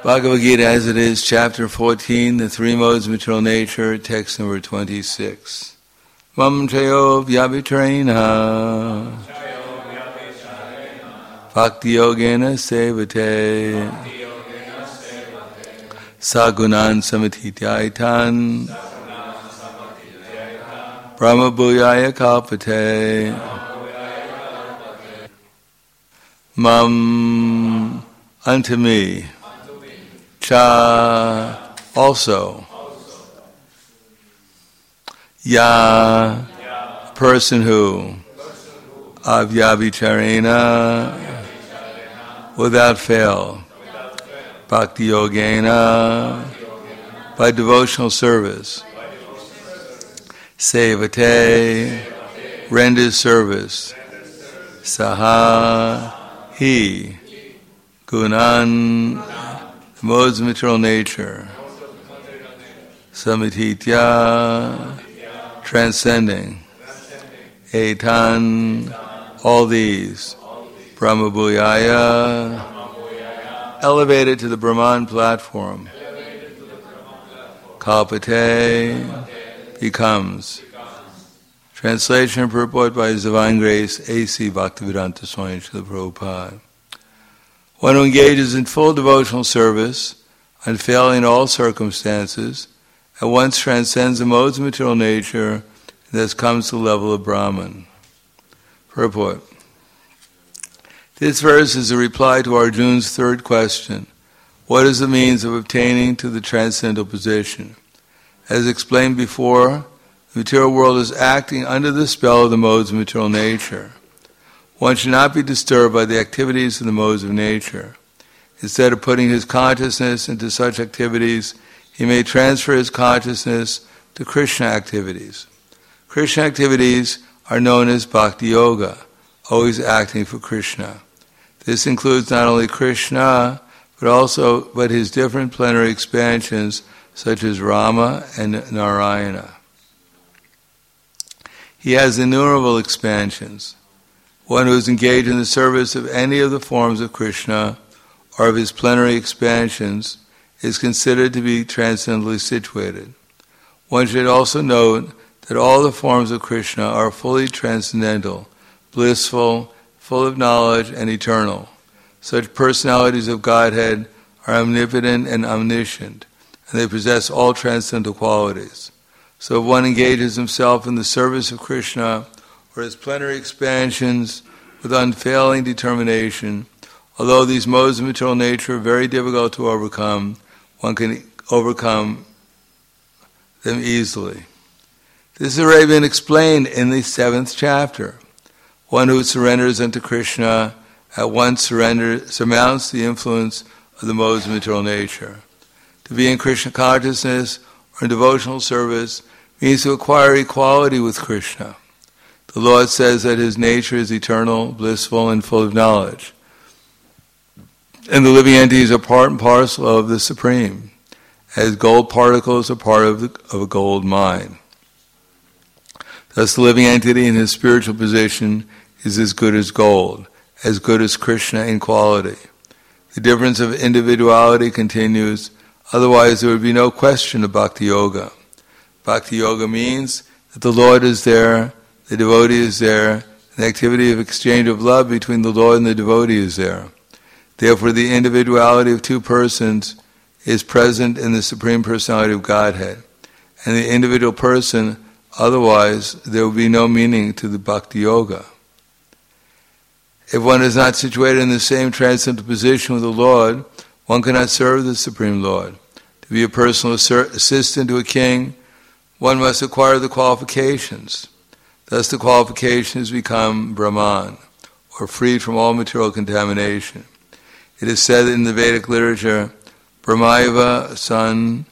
Bhagavad Gita as it is, chapter 14, the three modes of material nature, text number 26. Mam chayo vyabhitarena bhakti yogena sevate sagunan samathityaitan brahma bhuyaya kalpate mam unto me cha also ya person who avyabhicharena without fail bhakti yogena by devotional service sevate renders service saha he gunan modes of material nature samititya transcending etan all these Brahma Bhuyaya elevated to the Brahman platform Kalpate becomes. Translation and purport by His Divine Grace A.C. Bhaktivedanta Swami Srila Prabhupada. One who engages in full devotional service, unfailing in all circumstances, at once transcends the modes of material nature and thus comes to the level of Brahman. Purport. This verse is a reply to Arjuna's third question. What is the means of obtaining to the transcendental position? As explained before, the material world is acting under the spell of the modes of material nature. One should not be disturbed by the activities of the modes of nature. Instead of putting his consciousness into such activities, he may transfer his consciousness to Krishna activities. Krishna activities are known as Bhakti Yoga, always acting for Krishna. This includes not only Krishna, but his different plenary expansions such as Rama and Narayana. He has innumerable expansions. One who is engaged in the service of any of the forms of Krishna or of his plenary expansions is considered to be transcendently situated. One should also note that all the forms of Krishna are fully transcendental, blissful, full of knowledge, and eternal. Such personalities of Godhead are omnipotent and omniscient, and they possess all transcendental qualities. So if one engages himself in the service of Krishna or his plenary expansions with unfailing determination, although these modes of material nature are very difficult to overcome, one can overcome them easily. This has already been explained in the 7th chapter. One who surrenders unto Krishna at once surmounts the influence of the modes of material nature. To be in Krishna consciousness or in devotional service means to acquire equality with Krishna. The Lord says that his nature is eternal, blissful, and full of knowledge. And the living entities are part and parcel of the Supreme, as gold particles are part of a gold mine. Thus the living entity in his spiritual position is as good as gold, as good as Krishna in quality. The difference of individuality continues, otherwise there would be no question of Bhakti Yoga. Bhakti Yoga means that the Lord is there, the devotee is there, and the activity of exchange of love between the Lord and the devotee is there. Therefore the individuality of two persons is present in the Supreme Personality of Godhead. And the individual person, otherwise there would be no meaning to the Bhakti Yoga. If one is not situated in the same transcendental position with the Lord, one cannot serve the Supreme Lord. To be a personal assistant to a king, one must acquire the qualifications. Thus the qualifications become Brahman, or freed from all material contamination. It is said in the Vedic literature, Brahmaiva san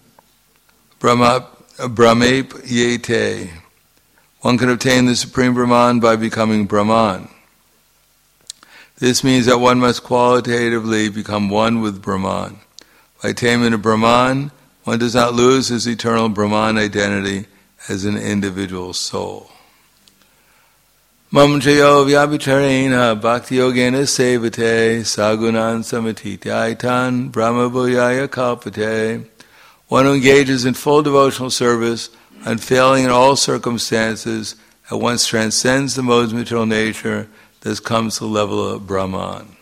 Brahmape yete. One can obtain the Supreme Brahman by becoming Brahman. This means that one must qualitatively become one with Brahman. By attainment of Brahman, one does not lose his eternal Brahman identity as an individual soul. Mam chayo vyabhicharena bhakti yogena sevate sagunan samatitaitan brahma bhuyaya kalpate. One who engages in full devotional service, unfailing in all circumstances, at once transcends the modes of material nature, thus comes to the level of Brahman.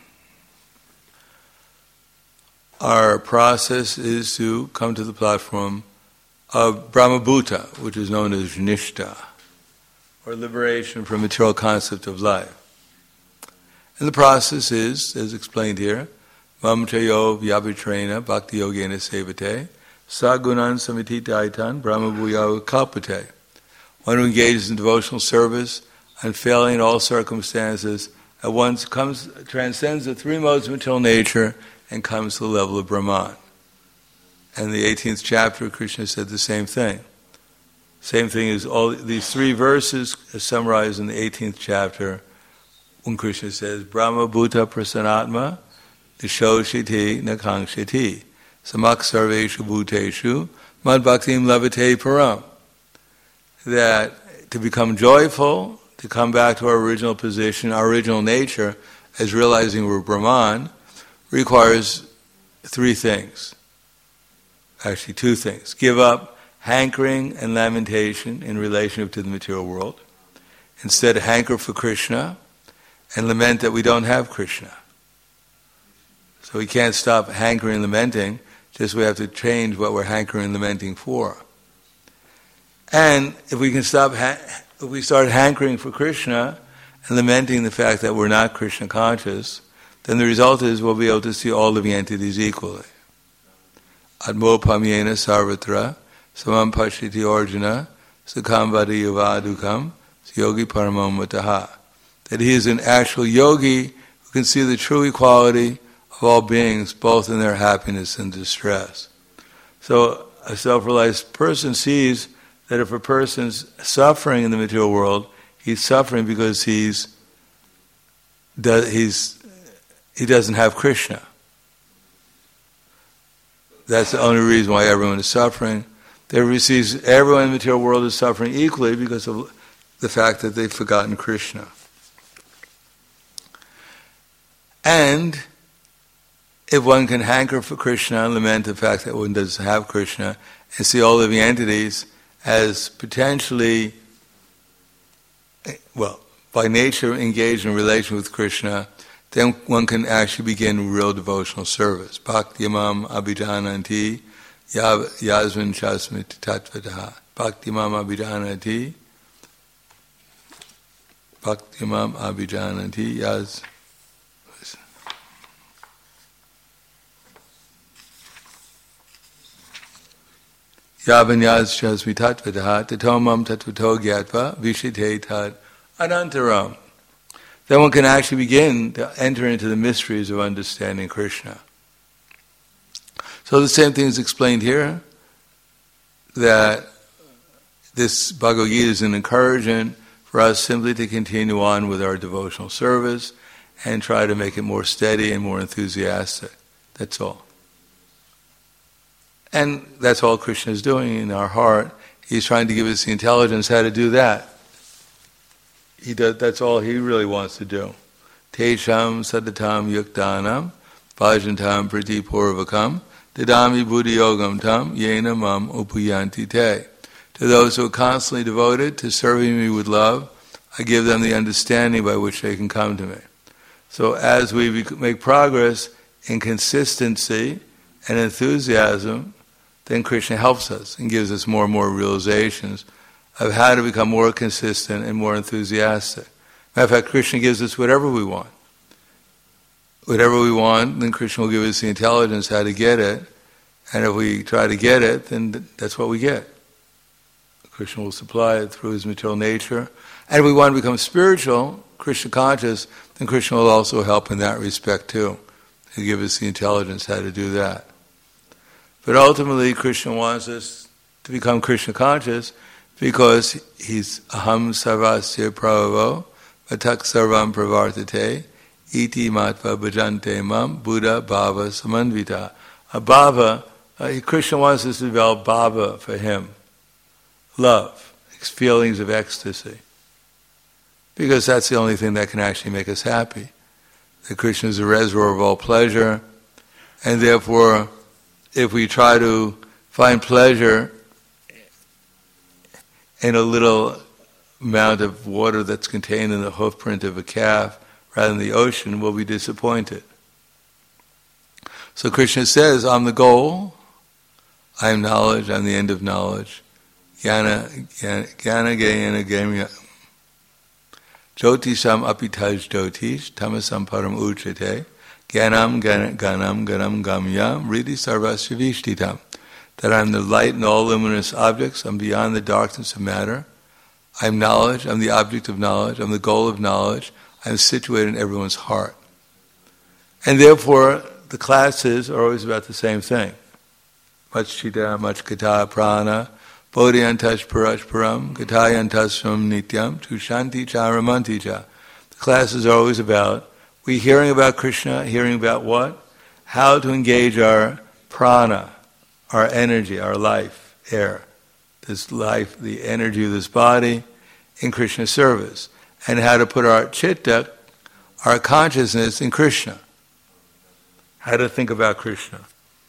Our process is to come to the platform of Brahmabhuta, which is known as Nishta, or liberation from material concept of life. And the process is, as explained here, Mam chayo vyabhitrena bhakti yogena sevate sagunan samititaitan brahma bhuya kalpate. One who engages in devotional service, unfailing in all circumstances, at once transcends the three modes of material nature and comes to the level of Brahman. And the 18th chapter, Krishna said the same thing. Same thing as all these three verses are summarized in the 18th chapter when Krishna says, Brahma bhuta prasanatma dishoshiti nakangshiti samak sarveshu bhuteshu mad bhaktim lavate param. That to become joyful, to come back to our original position, our original nature, as realizing we're Brahman, requires three things. Actually, two things. Give up hankering and lamentation in relationship to the material world. Instead, hanker for Krishna and lament that we don't have Krishna. So we can't stop hankering and lamenting, just we have to change what we're hankering and lamenting for. And if we can if we start hankering for Krishna and lamenting the fact that we're not Krishna conscious, then the result is we'll be able to see all living entities equally. Admo pamyena sarvatra samam pashiti orjuna sukham vadi yuvadukam yogi paramam mataha. That he is an actual yogi who can see the true equality of all beings, both in their happiness and distress. So a self-realized person sees that if a person's suffering in the material world, he's suffering because he doesn't have Krishna. That's the only reason why everyone is suffering. Everyone sees everyone in the material world is suffering equally because of the fact that they've forgotten Krishna. And if one can hanker for Krishna and lament the fact that one doesn't have Krishna, and see all living entities as potentially, by nature engaged in relation with Krishna, then one can actually begin real devotional service. Bhakti imam abhijananti yasmin chasmit tatvataha. Bhakti imam abhijananti yas. Yavan yas chasmi tatvataha tatomam tatvato gyatva vishite tat anantaram. Then one can actually begin to enter into the mysteries of understanding Krishna. So the same thing is explained here, that this Bhagavad Gita is an encouragement for us simply to continue on with our devotional service and try to make it more steady and more enthusiastic. That's all. And that's all Krishna is doing in our heart. He's trying to give us the intelligence how to do that. That's all he really wants to do. Tesham sadatam yuktanam bhajantam pratipurvakam dadami buddhi yogam tam yena mam upayanti te. To those who are constantly devoted to serving me with love, I give them the understanding by which they can come to me. So as we make progress in consistency and enthusiasm, then Krishna helps us and gives us more and more realizations of how to become more consistent and more enthusiastic. Matter of fact, Krishna gives us whatever we want. Whatever we want, then Krishna will give us the intelligence how to get it. And if we try to get it, then that's what we get. Krishna will supply it through his material nature. And if we want to become spiritual, Krishna conscious, then Krishna will also help in that respect too. He'll give us the intelligence how to do that. But ultimately, Krishna wants us to become Krishna conscious because he's aham sarvasya prabhavo vatak sarvam pravartate iti matva bhajante mam buddha bhava samanvita. A bhava, Krishna wants us to develop bhava for him. Love, feelings of ecstasy. because that's the only thing that can actually make us happy. That Krishna is the reservoir of all pleasure, and therefore, if we try to find pleasure in a little amount of water that's contained in the hoofprint of a calf rather than the ocean, we'll be disappointed. So Krishna says, I'm the goal, I am knowledge, I'm the end of knowledge. Jnana Gamya. Jyotisham apitaj jyotish, tamasam param uchate, Ganam Gamya, Ridi Sarvasya Vishtitam. That I'm the light in all luminous objects, I'm beyond the darkness of matter. I'm knowledge, I'm the object of knowledge, I'm the goal of knowledge, I'm situated in everyone's heart. And therefore, the classes are always about the same thing. Machchita, Machkata, Prana, Bodhyantash Parashparam, Gatayantasvam Nityam, Tushanti Cha Ramanti Cha. The classes are always about, we're hearing about Krishna, hearing about what? How to engage our prana, our energy, our life, air, this life, the energy of this body, in Krishna's service. And how to put our chitta, our consciousness in Krishna. How to think about Krishna.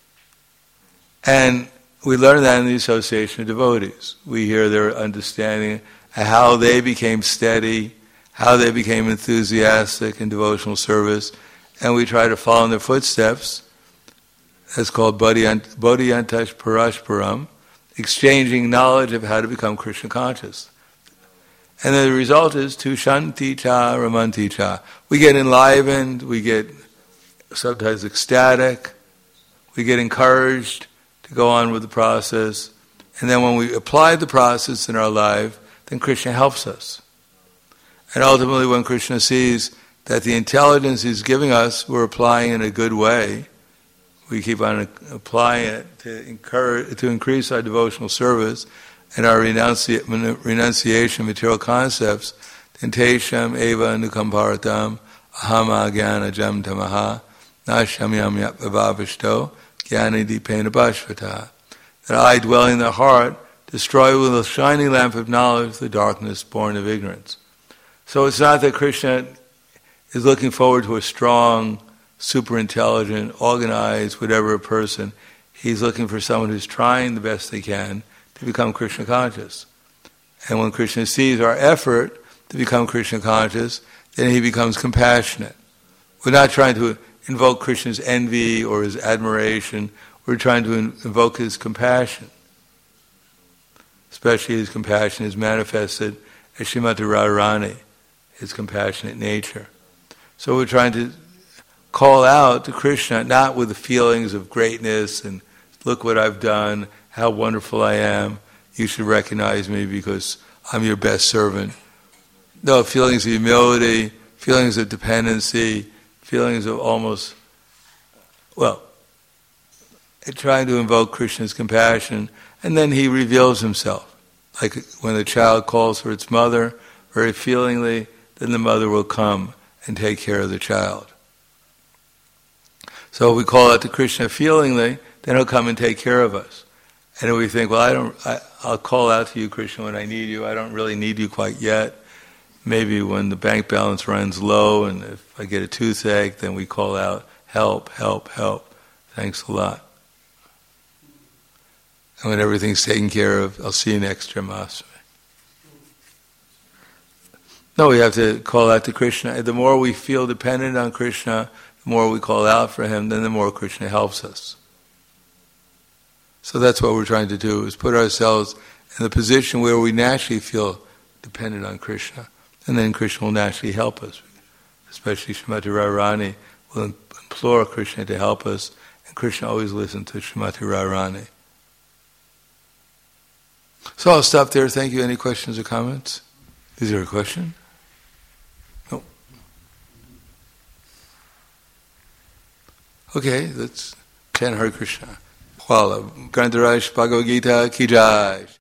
And we learn that in the association of devotees. We hear their understanding how they became steady, how they became enthusiastic in devotional service, and we try to follow in their footsteps. That's called Bodhyantash Parashparam, exchanging knowledge of how to become Krishna conscious. And the result is Tushanti Cha Ramanti Cha. We get enlivened, we get sometimes ecstatic, we get encouraged to go on with the process, and then when we apply the process in our life, then Krishna helps us. And ultimately when Krishna sees that the intelligence He's giving us, we're applying in a good way, we keep on applying it to increase our devotional service and our renunciation of material concepts, Tentesham eva nukamparatam ahama jnana jam tamaha nashamyam yapavavishto jnani dipena bhashvata. That I, dwelling in the heart, destroy with a shining lamp of knowledge the darkness born of ignorance. So it's not that Krishna is looking forward to a strong, super intelligent, organized, whatever person. He's looking for someone who's trying the best they can to become Krishna conscious. And when Krishna sees our effort to become Krishna conscious, then He becomes compassionate. We're not trying to invoke Krishna's envy or His admiration. We're trying to invoke His compassion. Especially His compassion is manifested as Srimati Radharani, His compassionate nature. So we're trying to call out to Krishna, not with the feelings of greatness and look what I've done, how wonderful I am, you should recognize me because I'm your best servant. No, feelings of humility, feelings of dependency, feelings of almost, trying to invoke Krishna's compassion, and then He reveals Himself. Like when the child calls for its mother, very feelingly, then the mother will come and take care of the child. So if we call out to Krishna feelingly, then He'll come and take care of us. And if we think, I'll call out to you, Krishna, when I need you. I don't really need you quite yet. Maybe when the bank balance runs low and if I get a toothache, then we call out, help, help, help. Thanks a lot. And when everything's taken care of, I'll see you next Janmashtami. No, we have to call out to Krishna. The more we feel dependent on Krishna, the more we call out for Him, then the more Krishna helps us. So that's what we're trying to do, is put ourselves in the position where we naturally feel dependent on Krishna. And then Krishna will naturally help us. Especially Srimati Radharani will implore Krishna to help us, and Krishna always listens to Srimati Radharani. So I'll stop there. Thank you. Any questions or comments? Is there a question? No. Okay, let's chant Hare Krishna. Hvala. Grantaraj Bhagavad Gita Ki Jai.